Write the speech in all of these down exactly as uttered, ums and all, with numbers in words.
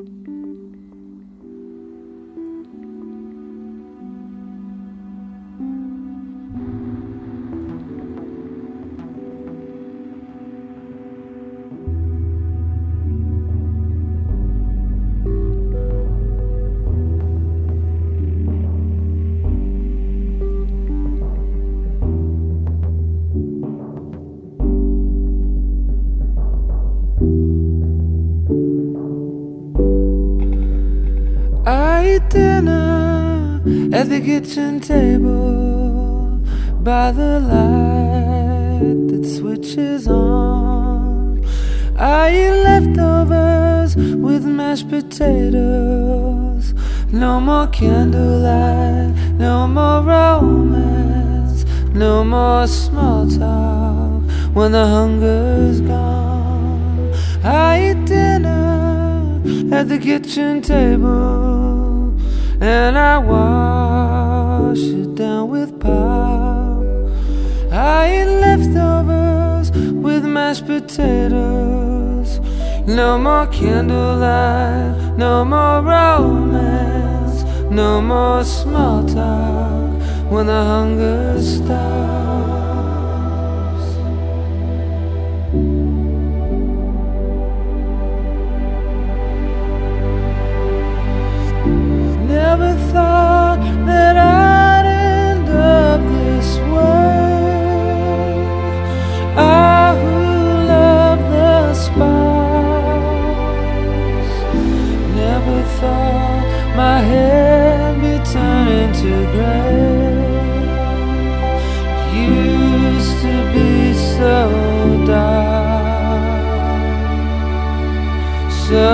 Dinner at the kitchen table by the light that switches on. I eat leftovers with mashed potatoes. No more candlelight, no more romance, no more small talk when the hunger's gone. I eat dinner at the kitchen table and I wash it down with pop. I eat leftovers with mashed potatoes. No more candlelight, no more romance, no more small talk when the hunger stops. Never thought that I'd end up this way. I who love the spice. Never thought my hair be turning to gray. Used to be so dark, so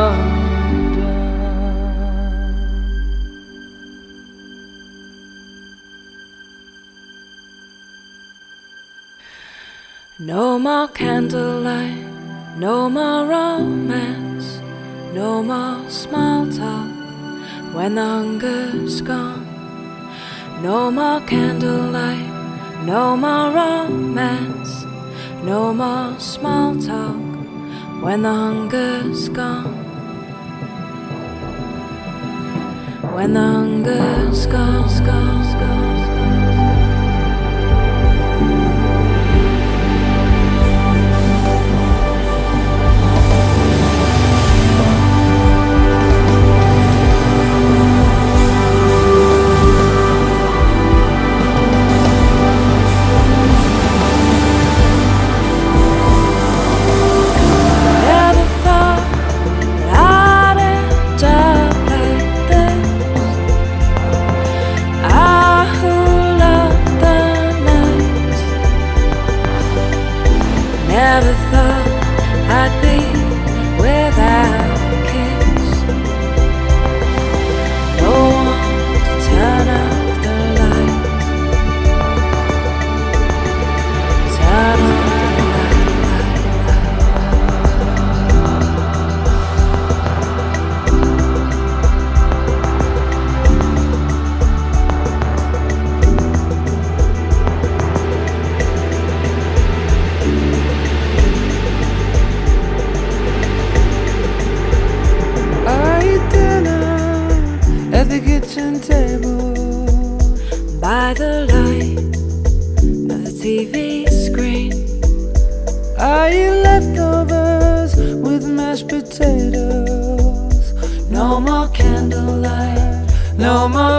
no more candlelight, no more romance, no more small talk when the hunger's gone. No more candlelight, no more romance, no more small talk when the hunger's gone. When the hunger's gone, gone, gone. Never thought I'd be without a kiss. No one to turn off the light. Turn off the at the kitchen table by the light of the T V screen. I eat leftovers with mashed potatoes. No more candlelight, no more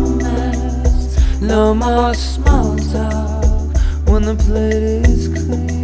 romance, no more small talk when the plate is clean.